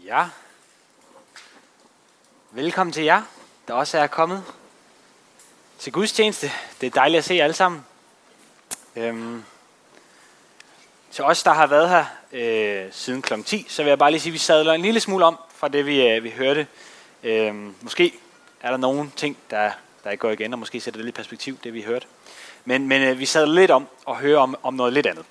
Ja, velkommen til jer, der også er kommet til gudstjeneste. Det er dejligt at se jer alle sammen. Til os, der har været her siden kl. 10, så vil jeg bare lige sige, at vi sadler en lille smule om fra det, vi hørte. Måske er der nogle ting, der ikke går igen, og måske sætter det lidt perspektiv, det vi hørte. Men vi sadler lidt om og hører om noget lidt andet.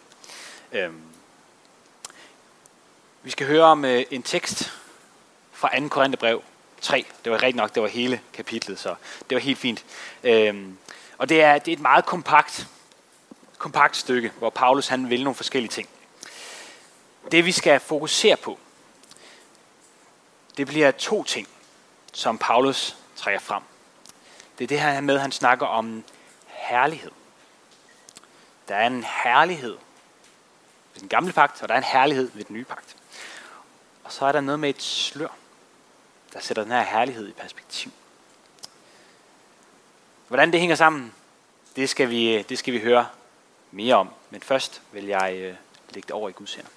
Vi skal høre om en tekst fra 2. Korintherbrev 3. Det var rigtig nok, det var hele kapitlet, så det var helt fint. Og det er et meget kompakt stykke, hvor Paulus han vil nogle forskellige ting. Det vi skal fokusere på, det bliver 2 ting, som Paulus trækker frem. Det er det her med, han snakker om herlighed. Der er en herlighed ved den gamle pagt, og der er en herlighed ved den nye pagt. Og så er der noget med et slør, der sætter den her herlighed i perspektiv. Hvordan det hænger sammen, det skal vi høre mere om. Men først vil jeg lægge det over i Guds hænder.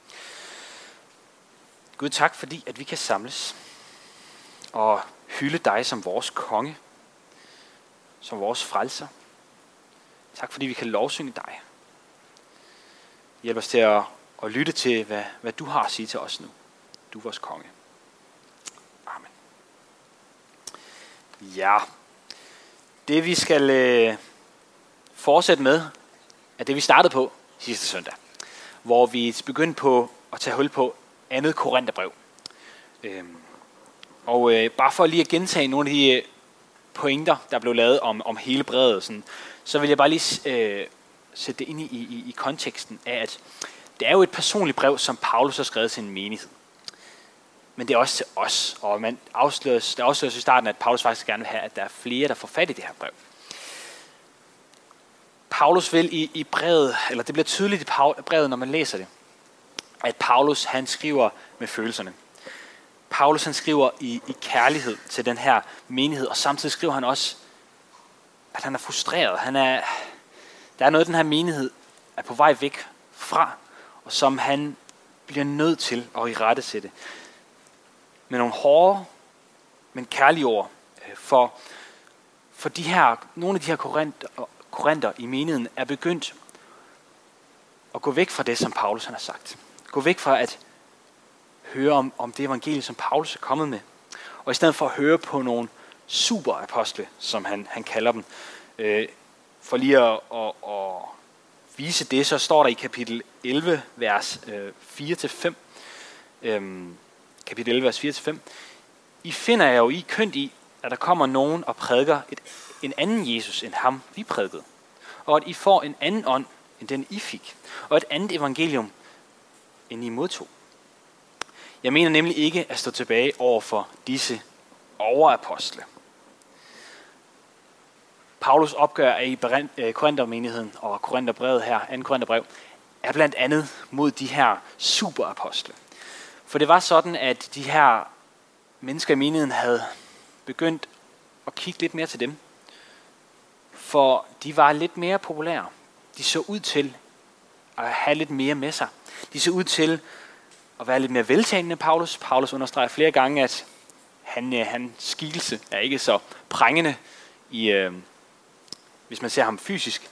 Gud, tak fordi, at vi kan samles og hylde dig som vores konge, som vores frelser. Tak fordi vi kan lovsynge dig. Hjælp os til at lytte til, hvad du har at sige til os nu. Du er vores konge. Amen. Ja, det vi skal fortsætte med, er det vi startede på sidste søndag. Hvor vi begyndte på at tage hul på 2. Korintherbrev. Bare for lige at gentage nogle af de pointer, der blev lavet om hele brevet, så vil jeg bare lige sætte det ind i konteksten af, at det er jo et personligt brev, som Paulus har skrevet til en menighed. Men det er også til os, og det afsløres i starten, at Paulus faktisk gerne vil have, at der er flere, der får fat i det her brev. Paulus vil i brevet, eller det bliver tydeligt i brevet, når man læser det, at Paulus han skriver med følelserne. Paulus han skriver i kærlighed til den her menighed, og samtidig skriver han også, at han er frustreret. Der er noget, den her menighed er på vej væk fra, og som han bliver nødt til at irettesætte med nogle hårde, men kærlige ord for nogle af de her korinter i menigheden er begyndt at gå væk fra det, som Paulus han har sagt. Gå væk fra at høre om det evangelie, som Paulus er kommet med, og i stedet for at høre på nogle superapostle, som han kalder dem. For lige at vise det, så står der i kapitel 11, vers 4-5. Kapitel 11, vers 4-5. I finder jeg jo kønt i, at der kommer nogen og prædiker en anden Jesus end ham, vi prædikede. Og at I får en anden ånd, end den I fik. Og et andet evangelium, end I modtog. Jeg mener nemlig ikke at stå tilbage over for disse overapostle. Paulus opgør i Korinthermenigheden og Korintherbrevet her, 2. Korintherbrev, er blandt andet mod de her superapostle. For det var sådan, at de her mennesker i menigheden havde begyndt at kigge lidt mere til dem. For de var lidt mere populære. De så ud til at have lidt mere med sig. De så ud til at være lidt mere veltalende end Paulus. Paulus understreger flere gange, at hans skikkelse er ikke så prangende, hvis man ser ham fysisk.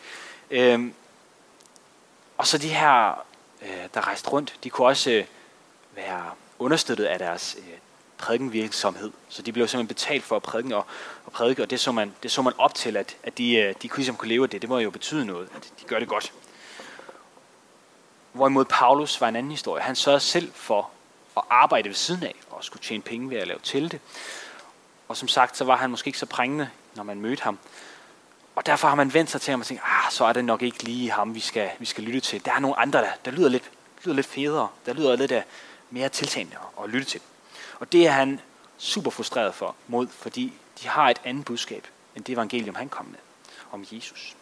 Og så de her, der rejste rundt, de kunne også være understøttet af deres prædikenvirksomhed. Så de blev simpelthen betalt for at prædike, og det så man op til, at de ligesom kunne leve af det. Det må jo betyde noget, at de gør det godt. Hvorimod Paulus var en anden historie. Han sørgede selv for at arbejde ved siden af, og skulle tjene penge ved at lave telte. Og som sagt, så var han måske ikke så prængende, når man mødte ham. Og derfor har man vendt sig til ham og tænkt, så er det nok ikke lige ham, vi skal lytte til. Der er nogle andre, der lyder lidt federe, der lyder lidt mere tiltalende at lytte til. Og det er han super frustreret fordi de har et andet budskab, end det evangelium, han kom med, om Jesus.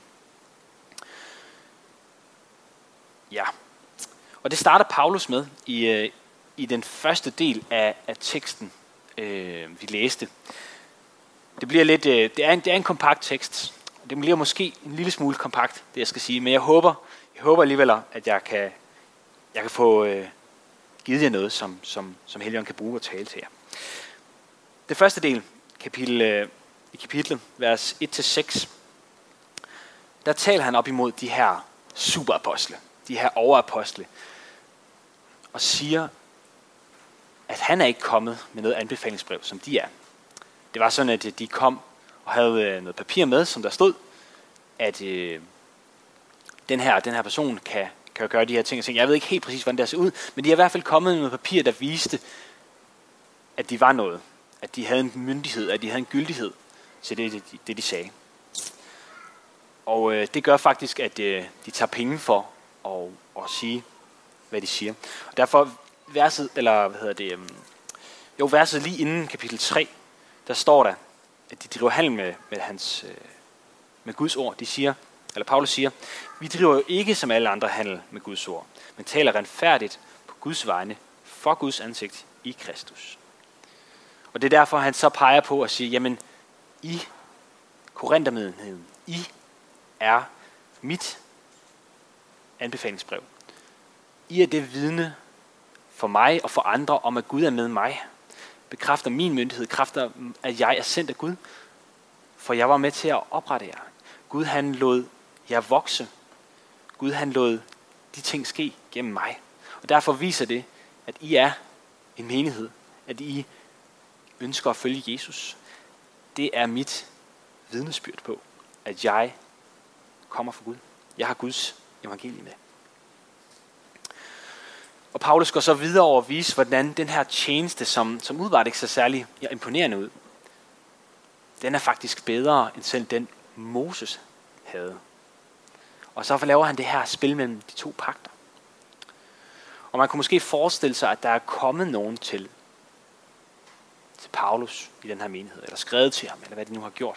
Ja, og det starter Paulus med i den første del af teksten, vi læste. Det bliver lidt, det er en kompakt tekst. Det bliver måske en lille smule kompakt, det jeg skal sige, men jeg håber alligevel, at jeg kan få givet jer noget, som Helligånden kan bruge og tale til jer. Det første del, i kapitlet, vers 1-6, der taler han op imod de her superapostle, de her overapostle, og siger, at han er ikke kommet med noget anbefalingsbrev, som de er. Det var sådan, at de kom og havde noget papir med, som der stod, at den her person kan gøre de her ting og ting. Jeg ved ikke helt præcis, hvordan det ser ud, men de er i hvert fald kommet med noget papir, der viste, at de var noget. At de havde en myndighed, at de havde en gyldighed til det de sagde. Og det gør faktisk, at de tager penge for at sige, hvad de siger. Og derfor verset, verset lige inden kapitel 3, der står der, at de driver handel med Guds ord. Paulus siger, vi driver jo ikke som alle andre handel med Guds ord, men taler retfærdigt på Guds vegne for Guds ansigt i Kristus. Og det er derfor, han så peger på at sige, jamen, I Korintermenigheden, I er mit anbefalingsbrev. I er det vidne for mig og for andre om, at Gud er med mig. Bekræfter min myndighed, bekræfter, at jeg er sendt af Gud, for jeg var med til at oprette jer. Gud, han lod jer vokse. Gud, han lod de ting ske gennem mig. Og derfor viser det, at I er en menighed, at I ønsker at følge Jesus. Det er mit vidnesbyrd på, at jeg kommer fra Gud. Jeg har Guds evangelie med. Og Paulus går så videre over at vise, hvordan den her tjeneste, som udvart ikke så særlig imponerende ud, den er faktisk bedre end selv den Moses havde. Og så laver han det her spil mellem de to pagter. Og man kunne måske forestille sig, at der er kommet nogen til Paulus i den her menighed, eller skrevet til ham, eller hvad de nu har gjort.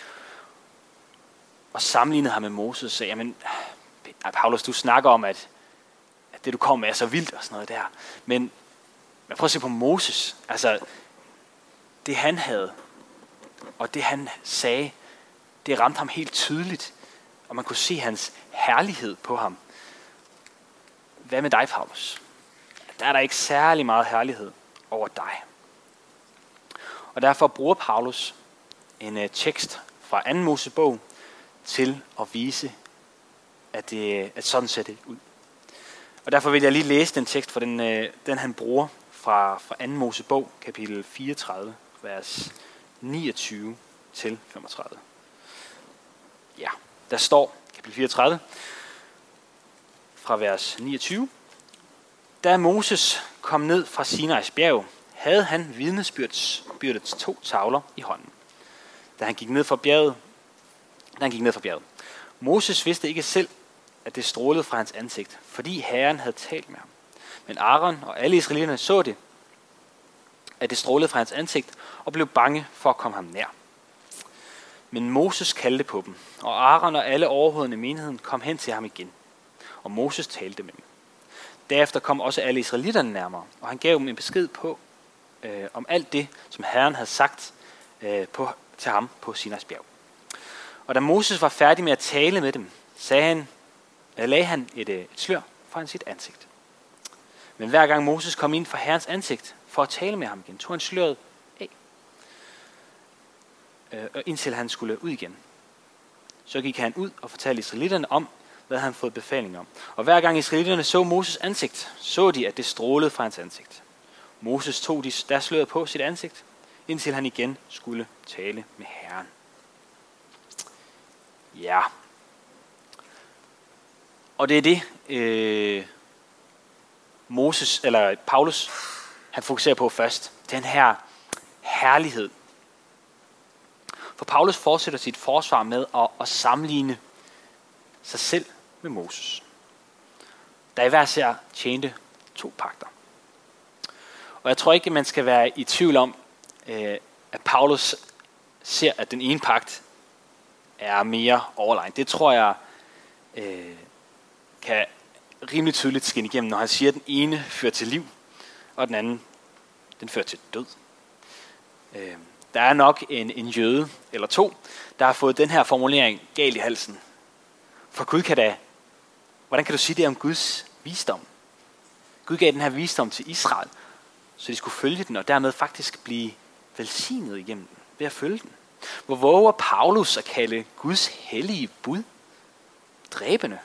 Og sammenlignet ham med Moses og sagde, jamen, Paulus, du snakker om, at det du kommer med er så vildt og sådan noget der. Men prøv at se på Moses. Altså, det han havde, og det han sagde, det ramte ham helt tydeligt. Og man kunne se hans herlighed på ham. Hvad med dig, Paulus? Der er der ikke særlig meget herlighed over dig. Og derfor bruger Paulus en tekst fra 2. Mosebog til at vise, at sådan ser det ud. Og derfor vil jeg lige læse den tekst fra den han bruger fra 2. Mosebog, kapitel 34, vers 29 til 35. Ja, der står, kapitel 34, fra vers 29. Da Moses kom ned fra Sinais bjerg, havde han vidnesbyrdets 2 tavler i hånden, da han gik ned fra bjerget. Moses vidste ikke selv, at det strålede fra hans ansigt, fordi Herren havde talt med ham. Men Aaron og alle israelitterne så det, at det strålede fra hans ansigt, og blev bange for at komme ham nær. Men Moses kaldte på dem, og Aaron og alle overhovederne i menigheden kom hen til ham igen, og Moses talte med dem. Derefter kom også alle israelitterne nærmere, og han gav dem en besked på, om alt det, som Herren havde sagt til ham på Sinais bjerg. Og da Moses var færdig med at tale med dem, lagde han et slør foran sit ansigt. Men hver gang Moses kom ind for Herrens ansigt for at tale med ham igen, tog han sløret af, indtil han skulle ud igen. Så gik han ud og fortalte israelitterne om, hvad han havde fået befaling om. Og hver gang israelitterne så Moses ansigt, så de, at det strålede fra hans ansigt. Moses tog deres sløret på sit ansigt, indtil han igen skulle tale med Herren. Ja. Og det er det, Paulus, han fokuserer på først. Den her herlighed. For Paulus fortsætter sit forsvar med at sammenligne sig selv med Moses, der i hver sær tjente 2 pagter. Og jeg tror ikke, man skal være i tvivl om, at Paulus ser, at den ene pagt er mere overlegen. Det tror jeg kan rimelig tydeligt skinne igennem, når han siger, at den ene fører til liv, og den anden, den fører til død. Der er nok en jøde eller 2, der har fået den her formulering galt i halsen. For Gud hvordan kan du sige det om Guds visdom? Gud gav den her visdom til Israel, så de skulle følge den, og dermed faktisk blive velsignet igennem den, ved at følge den. Hvor våger Paulus at kalde Guds hellige bud dræbende?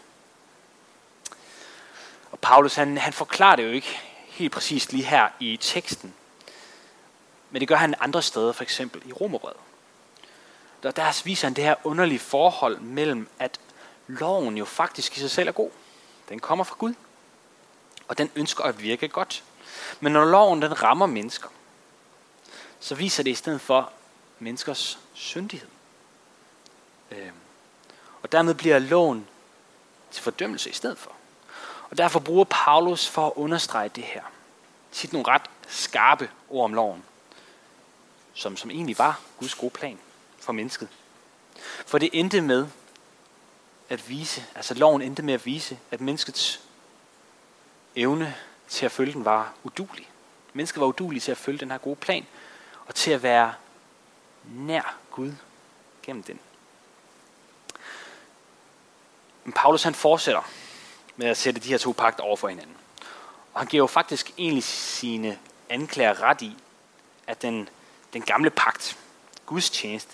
Og Paulus han forklarer det jo ikke helt præcist lige her i teksten, men det gør han andre steder, for eksempel i Romerbrevet. Der viser han det her underlige forhold mellem, at loven jo faktisk i sig selv er god. Den kommer fra Gud, og den ønsker at virke godt. Men når loven den rammer mennesker, så viser det i stedet for menneskers syndighed. Og dermed bliver loven til fordømmelse i stedet for. Og derfor bruger Paulus for at understrege det her tit nogle ret skarpe ord om loven, som egentlig var Guds gode plan for mennesket. For det endte med at vise, altså loven endte med at vise, at menneskets evne til at følge den var uduelig. Mennesket var uduelig til at følge den her gode plan, og til at være nær Gud gennem den. Men Paulus han fortsætter med at sætte de her to pagter over for hinanden. Og han giver jo faktisk egentlig sine anklager ret i, at den gamle pagt, Guds tjeneste,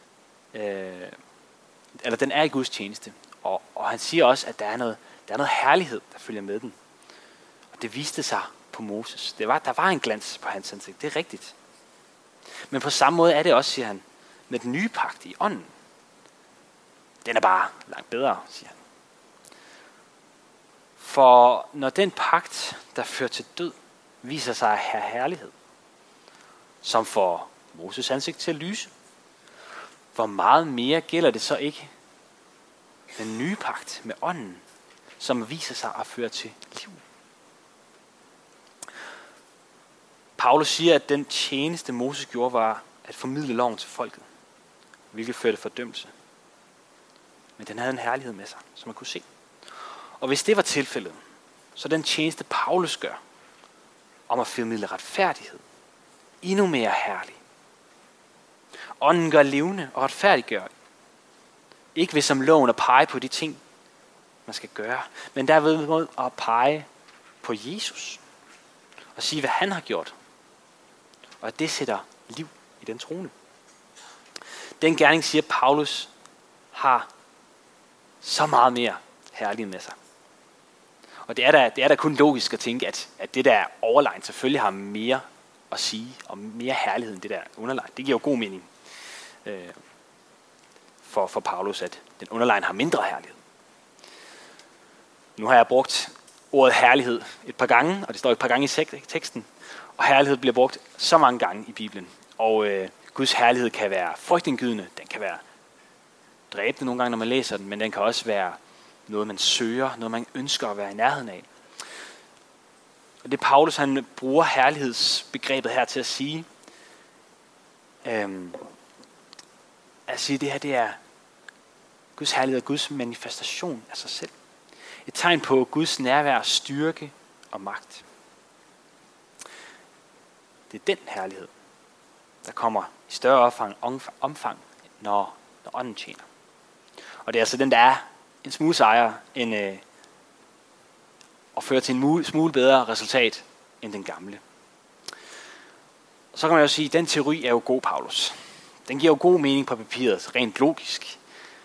eller den er i Guds tjeneste. Og han siger også, at der er noget herlighed, der følger med den. Og det viste sig på Moses. Der var en glans på hans ansigt, det er rigtigt. Men på samme måde er det også, siger han, med den nye pagt i ånden. Den er bare langt bedre, siger han. For når den pagt, der fører til død, viser sig at have herlighed, som får Moses ansigt til at lyse, hvor meget mere gælder det så ikke den nye pagt med ånden, som viser sig at føre til liv. Paulus siger, at den tjeneste Moses gjorde, var at formidle loven til folket, hvilket førte fordømmelse. Men den havde en herlighed med sig, som man kunne se. Og hvis det var tilfældet, så den tjeneste Paulus gør, om at formidle retfærdighed, endnu mere herlig. Ånden gør levende og retfærdiggør. Ikke ved som loven at pege på de ting, man skal gøre, men derved at pege på Jesus. Og sige, hvad han har gjort. Og at det sætter liv i den troende. Den gerning, siger Paulus, har så meget mere herlighed med sig. Og det er da kun logisk at tænke, at det der overlegn selvfølgelig har mere at sige, og mere herlighed end det der underlegn. Det giver jo god mening for Paulus, at den underlegn har mindre herlighed. Nu har jeg brugt ordet herlighed et par gange, og det står et par gange i teksten, og herlighed bliver brugt så mange gange i Bibelen. Og Guds herlighed kan være frygtindgydende, den kan være dræbende nogle gange, når man læser den, men den kan også være noget, man søger, noget, man ønsker at være i nærheden af. Og det Paulus, han bruger herlighedsbegrebet her til at sige, det her, det er Guds herlighed og Guds manifestation af sig selv. Et tegn på Guds nærvær, styrke og magt. Det er den herlighed, der kommer i større omfang når ånden tjener. Og det er altså den, der er en smule sejere end at føre til en smule bedre resultat end den gamle. Og så kan man jo sige, at den teori er jo god, Paulus. Den giver jo god mening på papiret, rent logisk.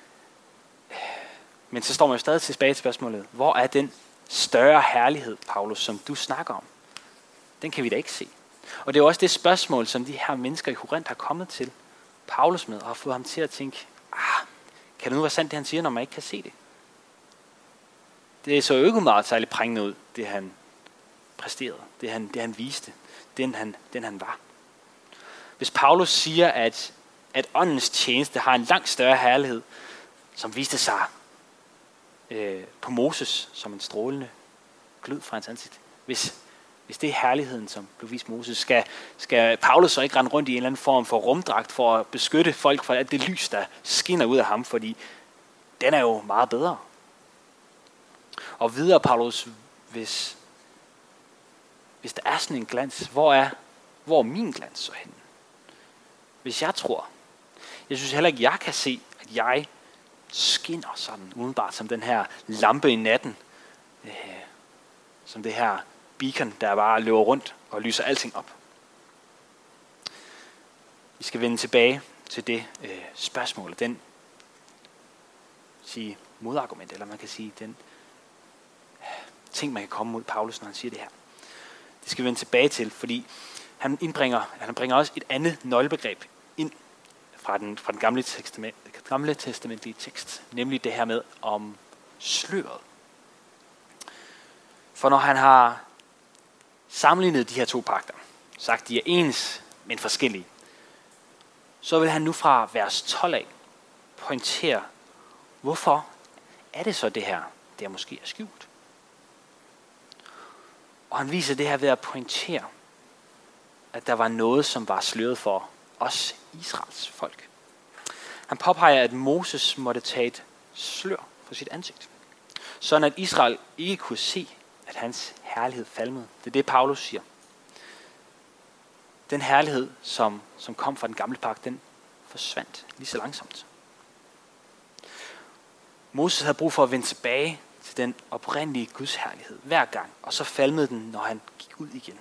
Men så står man jo stadig tilbage til spørgsmålet, hvor er den større herlighed, Paulus, som du snakker om? Den kan vi da ikke se. Og det er jo også det spørgsmål, som de her mennesker i Korinth har kommet til Paulus med, og har fået ham til at tænke, kan det nu være sandt, det han siger, når man ikke kan se det? Det så jo ikke meget særligt prængende ud, det han præsterede, det han viste, den han var. Hvis Paulus siger, at åndens tjeneste har en langt større herlighed, som viste sig på Moses som en strålende glød fra hans ansigt. Hvis det er herligheden, som blev vist Moses, skal Paulus så ikke rende rundt i en eller anden form for rumdragt for at beskytte folk fra alt det lys, der skinner ud af ham, fordi den er jo meget bedre. Og videre, Paulus, hvis der er sådan en glans, hvor er min glans så henne? Hvis jeg tror, jeg synes heller ikke, jeg kan se, at jeg skinner sådan umiddelbart som den her lampe i natten, som det her beacon, der bare løber rundt og lyser alting op. Vi skal vende tilbage til det spørgsmål, den modargument, eller man kan sige den ting, man kan komme mod Paulus, når han siger det her. Det skal vi vende tilbage til, fordi han bringer også et andet nøglebegreb ind fra den gamle testamentlige tekst, nemlig det her med om sløret. For når han har sammenlignet de her to pagter, sagt de er ens, men forskellige, så vil han nu fra vers 12 af pointere, hvorfor er det så det her, der måske er skjult. Og han viser det her ved at pointere, at der var noget, som var sløret for os Israels folk. Han påpeger, at Moses måtte tage et slør for sit ansigt, sådan at Israel ikke kunne se, at hans herlighed falmede. Det er det, Paulus siger. Den herlighed, som kom fra den gamle pagt, den forsvandt lige så langsomt. Moses havde brug for at vende tilbage til den oprindelige Guds herlighed hver gang, og så falmede den, når han gik ud igen.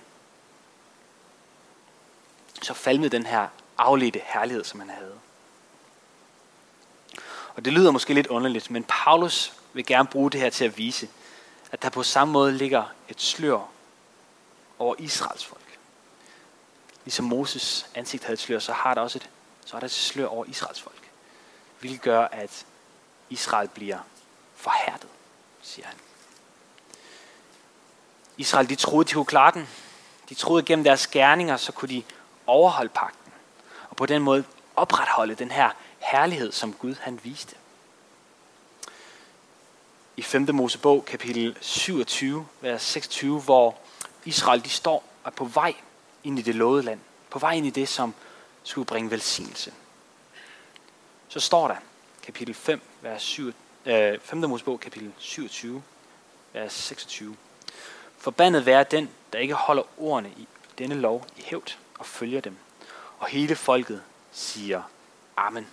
Så falmede den her afledte herlighed, som han havde. Og det lyder måske lidt underligt, men Paulus vil gerne bruge det her til at vise, at der på samme måde ligger et slør over Israels folk. Ligesom Moses ansigt havde et slør, så er der et slør over Israels folk. Hvilket gør, at Israel bliver forhærdet, siger han. Israel, de troede, de kunne klare den. De troede, gennem deres gerninger, så kunne de overholde pagten. Og på den måde opretholde den her herlighed, som Gud han viste. I 5. Mosebog, kapitel 27, vers 26, hvor Israel de står og er på vej ind i det lovede land. På vej ind i det, som skulle bringe velsignelse. Så står der, kapitel 5, vers 7, 5. Mosebog, kapitel 27, vers 26. Forbandet være den, der ikke holder ordene i denne lov i hævd og følger dem. Og hele folket siger amen.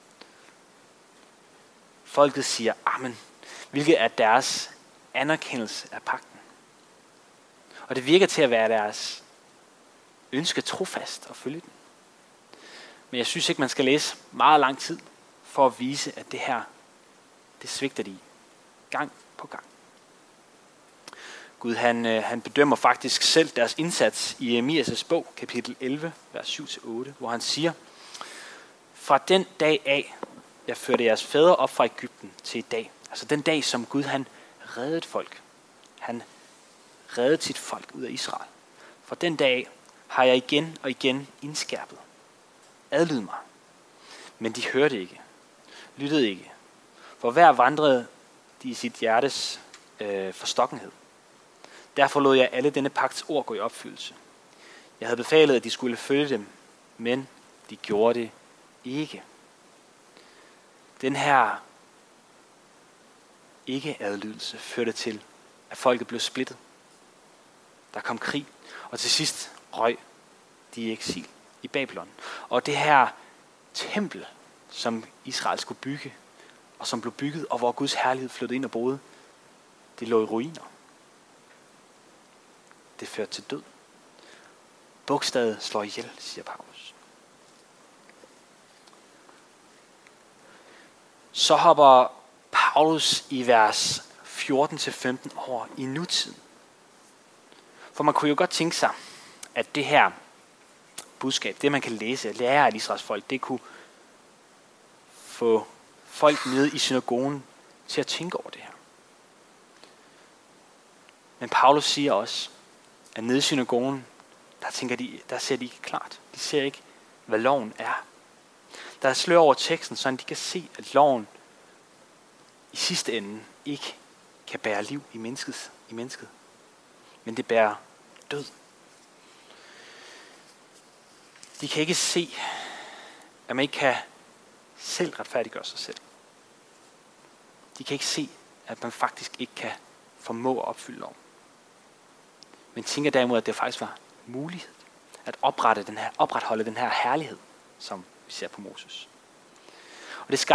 Folket siger amen, hvilket er deres anerkendelse af pagten. Og det virker til at være deres ønske trofast at følge den. Men jeg synes ikke, man skal læse meget lang tid for at vise, at det her, det svigter de gang på gang. Gud han bedømmer faktisk selv deres indsats i Jeremias' bog, kapitel 11, vers 7-8, hvor han siger, fra den dag af, jeg førte jeres fædre op fra Egypten til i dag, altså den dag, som Gud han reddede folk. Han reddede sit folk ud af Israel. Fra den dag af har jeg igen og igen indskærpet. Adlyd mig. Men de hørte ikke. Lyttede ikke. For hver vandrede de i sit hjertes forstokkenhed. Derfor lod jeg alle denne pagts ord gå i opfyldelse. Jeg havde befalet, at de skulle følge dem, men de gjorde det ikke. Den her ikke-adlydelse førte til, at folket blev splittet. Der kom krig, og til sidst røg de i eksil i Babylon. Og det her tempel, som Israel skulle bygge, og som blev bygget, og hvor Guds herlighed flyttede ind og boede, det lå i ruiner. Det førte til død. Bogstavet slår ihjel, siger Paulus. Så hopper Paulus i vers 14-15 over i nutiden. For man kunne jo godt tænke sig, at det her budskab, det man kan læse og lære af Israels folk, det kunne få folk nede i synagogen til at tænke over det her. Men Paulus siger også, at nede i synagogen, der ser de ikke klart. De ser ikke, hvad loven er. Der er slør over teksten, så de kan se, at loven i sidste ende ikke kan bære liv i mennesket. Men det bærer død. De kan ikke se, at man ikke kan selv retfærdiggøre sig selv. De kan ikke se, at man faktisk ikke kan formå at opfylde loven. Men tænker derimod, at det faktisk var mulighed at opretholde den her herlighed, som vi ser på Moses. Og det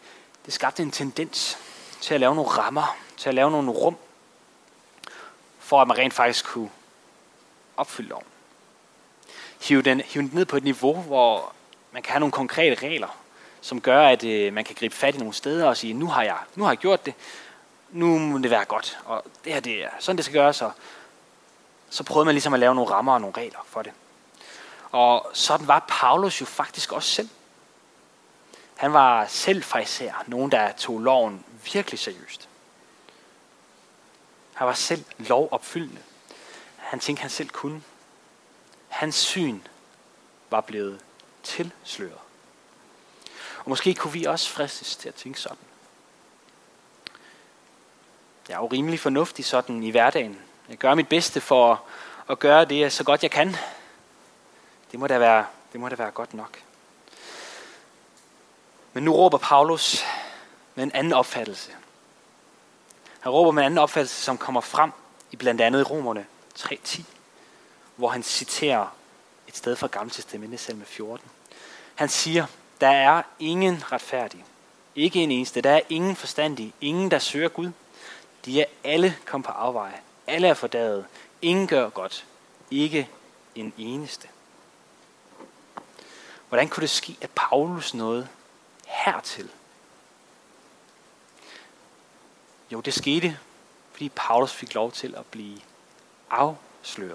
skabte en tendens til at lave nogle rammer, til at lave nogle rum, for at man rent faktisk kunne opfylde loven. Hive den ned på et niveau, hvor man kan have nogle konkrete regler, som gør, at man kan gribe fat i nogle steder og sige, nu har jeg gjort det, nu må det være godt, og det her, det er sådan, det skal gøres, og så prøvede man ligesom at lave nogle rammer og nogle regler for det. Og sådan var Paulus jo faktisk også selv. Han var selv farisæer, nogen der tog loven virkelig seriøst. Han var selv lovopfyldende. Han tænkte, han selv kunne. Hans syn var blevet tilsløret. Og måske kunne vi også fristes til at tænke sådan. Jeg er jo rimelig fornuftig sådan i hverdagen. Jeg gør mit bedste for at gøre det så godt jeg kan. Det må da være godt nok. Men nu råber Paulus med en anden opfattelse. Han råber med en anden opfattelse, som kommer frem i blandt andet Romerne 3:10, hvor han citerer et sted fra Gamle Testamente, Salme 14. Han siger, der er ingen retfærdig, ikke en eneste, der er ingen forstandig, ingen der søger Gud. De er alle kommet på afveje, alle er fordaget, ingen gør godt, ikke en eneste. Hvordan kunne det ske, at Paulus nåede hertil? Jo, det skete, fordi Paulus fik lov til at blive afsløret.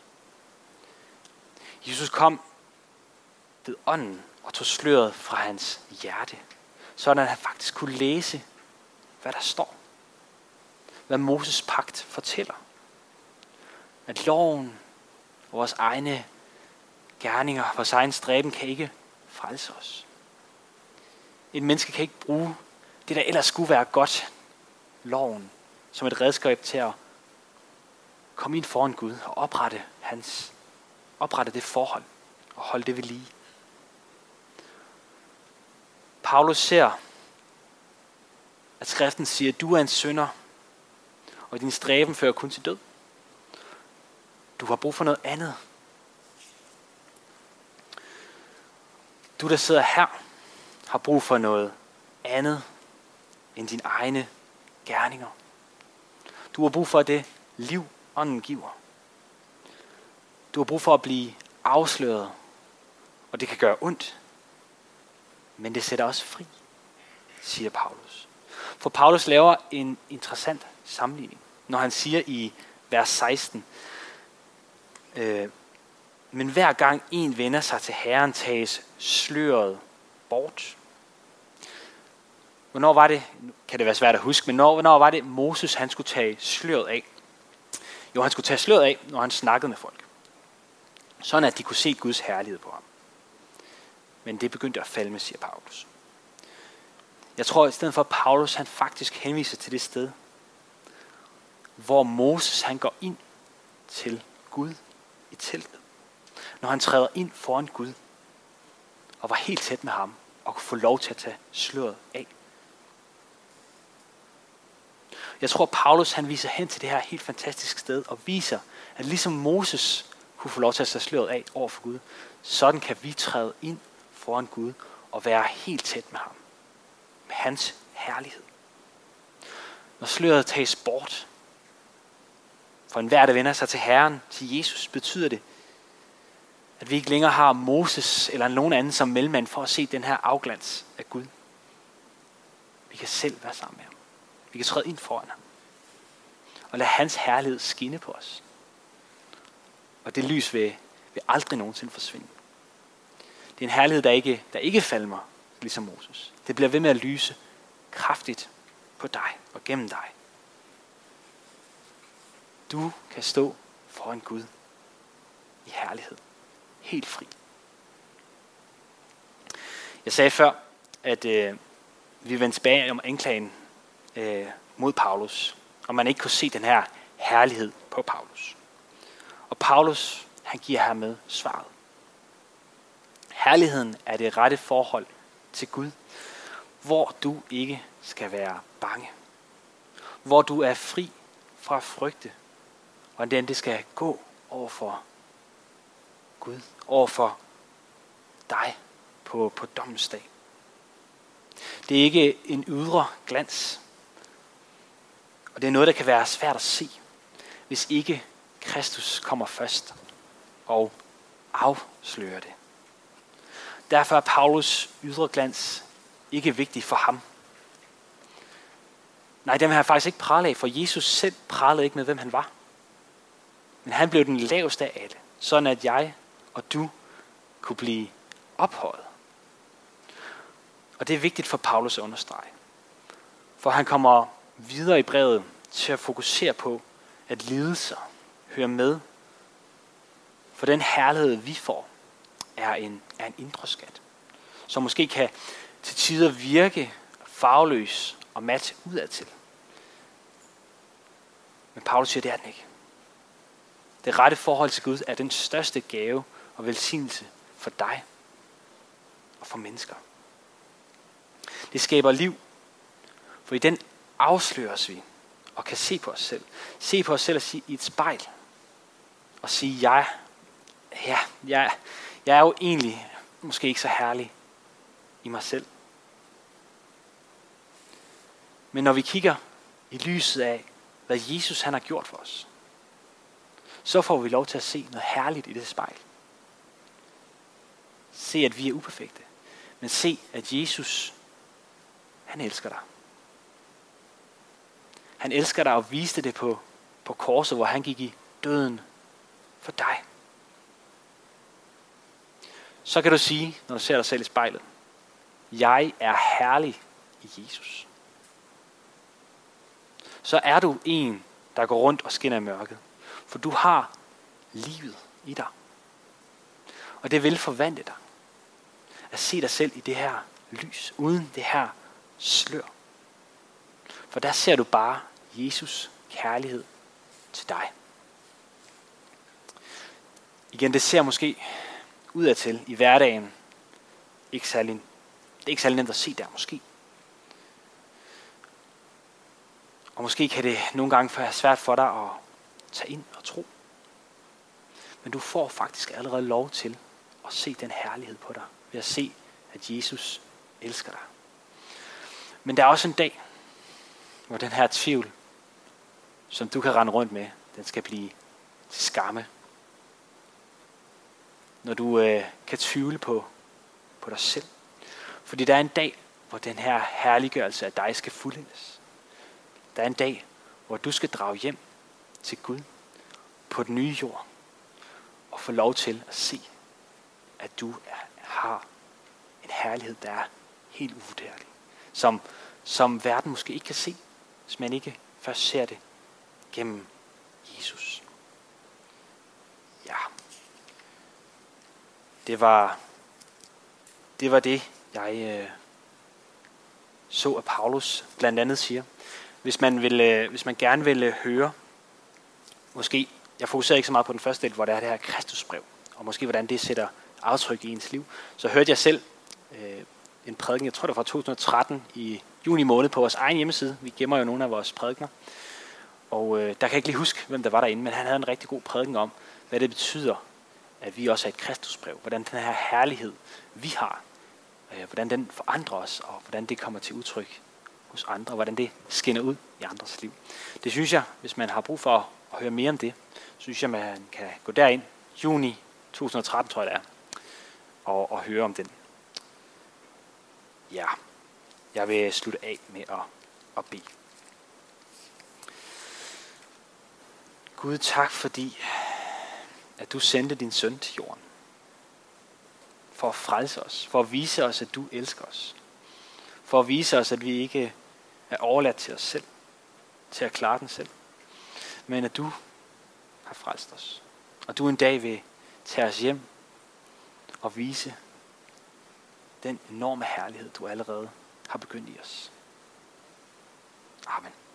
Jesus kom ved ånden og tog sløret fra hans hjerte, sådan at han faktisk kunne læse, hvad der står. Hvad Moses pagt fortæller. At loven og vores egne gerninger, vores egen stræben kan ikke frelse os. Et menneske kan ikke bruge det, der ellers skulle være godt, loven, som et redskab til at komme ind foran Gud og oprette det forhold og holde det ved lige. Paulus ser, at skriften siger, at du er en synder, og din stræben fører kun til død. Du har brug for noget andet. Du, der sidder her, har brug for noget andet end dine egne gerninger. Du har brug for det liv, ånden giver. Du har brug for at blive afsløret, og det kan gøre ondt, men det sætter også fri, siger Paulus. For Paulus laver en interessant sammenligning, når han siger i vers 16, men hver gang en vender sig til Herren, tages sløret bort. Hvornår var det, kan det være svært at huske, men hvornår var det Moses, han skulle tage sløret af? Jo, han skulle tage sløret af, når han snakkede med folk. Sådan at de kunne se Guds herlighed på ham. Men det begyndte at falme, siger Paulus. Jeg tror, i stedet for Paulus, han faktisk henviser til det sted, hvor Moses, han går ind til Gud i teltet. Når han træder ind foran Gud, og var helt tæt med ham, og kunne få lov til at tage sløret af. Jeg tror, Paulus, han viser hen til det her helt fantastiske sted, og viser, at ligesom Moses kunne få lov til at tage sløret af over for Gud, sådan kan vi træde ind foran Gud, og være helt tæt med ham. Med hans herlighed. Når sløret tages bort, for enhver, der vender sig til Herren, til Jesus, betyder det, at vi ikke længere har Moses eller nogen anden som mellemmand for at se den her afglans af Gud. Vi kan selv være sammen med ham. Vi kan træde ind foran ham. Og lade hans herlighed skinne på os. Og det lys vil aldrig nogensinde forsvinde. Det er en herlighed, der ikke falmer, ligesom Moses. Det bliver ved med at lyse kraftigt på dig og gennem dig. Du kan stå foran Gud i herlighed. Helt fri. Jeg sagde før, at vi vendte tilbage om anklagen mod Paulus, og man ikke kunne se den her herlighed på Paulus. Og Paulus, han giver hermed svaret. Herligheden er det rette forhold til Gud, hvor du ikke skal være bange. Hvor du er fri fra frygte, og det skal gå over for Gud, over for dig på dommens dag. Det er ikke en ydre glans, og det er noget, der kan være svært at se. hvis ikke Kristus kommer først og afslører det. Derfor er Paulus ydre glans ikke vigtig for ham. Nej, dem har jeg faktisk ikke pralet af, for Jesus selv pralede ikke med, hvem han var. Men han blev den laveste af alle, sådan at jeg og du kunne blive ophøjet. Og det er vigtigt for Paulus at understrege. For han kommer videre i brevet til at fokusere på, at lidelser hører med. For den herlighed, vi får, er en indre skat, som måske kan til tider virke farveløs og mat udadtil. Men Paulus siger, det er den ikke. Det rette forhold til Gud er den største gave og velsignelse for dig og for mennesker. Det skaber liv, for i den afsløres vi og kan se på os selv. Se på os selv og sige i et spejl. Og sige, jeg er jo egentlig måske ikke så herlig i mig selv. Men når vi kigger i lyset af, hvad Jesus han har gjort for os, så får vi lov til at se noget herligt i det spejl. Se, at vi er uperfekte. Men se, at Jesus, han elsker dig. Han elsker dig og viste det på korset, hvor han gik i døden for dig. Så kan du sige, når du ser dig selv i spejlet, jeg er herlig i Jesus. Så er du en, der går rundt og skinner i mørket. For du har livet i dig. Og det vil forvandle dig. At se dig selv i det her lys, uden det her slør. For der ser du bare Jesus kærlighed til dig. Igen, det ser måske udadtil i hverdagen det er ikke særlig nemt at se der måske. Og måske kan det nogle gange være svært for dig at tage ind og tro. Men du får faktisk allerede lov til at se den herlighed på dig, ved at se, at Jesus elsker dig. Men der er også en dag, hvor den her tvivl, som du kan rende rundt med, den skal blive til skamme. Når du kan tvivle på dig selv. Fordi der er en dag, hvor den her herliggørelse af dig skal fuldendes. Der er en dag, hvor du skal drage hjem til Gud på den nye jord. Og få lov til at se, at du har en herlighed, der er helt uvurderlig. Som verden måske ikke kan se, hvis man ikke først ser det gennem Jesus. Ja. Det var det, jeg så, at Paulus blandt andet siger. Hvis man gerne vil høre, måske, jeg fokuserer ikke så meget på den første del, hvor der er det her Kristusbrev, og måske hvordan det sætter aftryk i ens liv, så hørte jeg selv en prædiken, jeg tror det var fra 2013 i juni måned på vores egen hjemmeside. Vi gemmer jo nogle af vores prædikener, og der kan jeg ikke lige huske, hvem der var derinde, men han havde en rigtig god prædiken om, hvad det betyder, at vi også er et Kristusbrev, hvordan den her herlighed, vi har, hvordan den forandrer os, og hvordan det kommer til udtryk hos andre, og hvordan det skinner ud i andres liv. Det synes jeg, hvis man har brug for at høre mere om det, synes jeg, man kan gå derind, juni 2013 tror jeg det er, og høre om den. Ja, jeg vil slutte af med at bede. Gud, tak fordi, at du sendte din søn til jorden. For at frelse os, for at vise os, at du elsker os. For at vise os, at vi ikke er overladt til os selv, til at klare den selv. Men at du har frelst os. Og du en dag vil tage os hjem og vise den enorme herlighed, du allerede har begyndt i os. Amen.